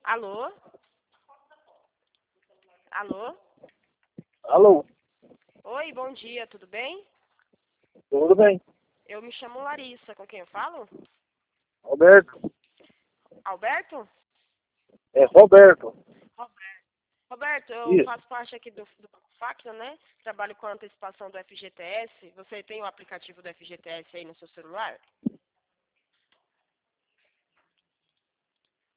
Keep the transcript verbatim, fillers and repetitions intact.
Alô? Alô? Alô, Oi, bom dia, tudo bem? tudo bem? Eu me chamo Larissa, com quem eu falo? Roberto? Alberto? É Roberto. Roberto. Roberto, eu Isso. faço parte aqui do, do Banco Facna, né? Trabalho com a antecipação do F G T S. Você tem o aplicativo do F G T S aí no seu celular?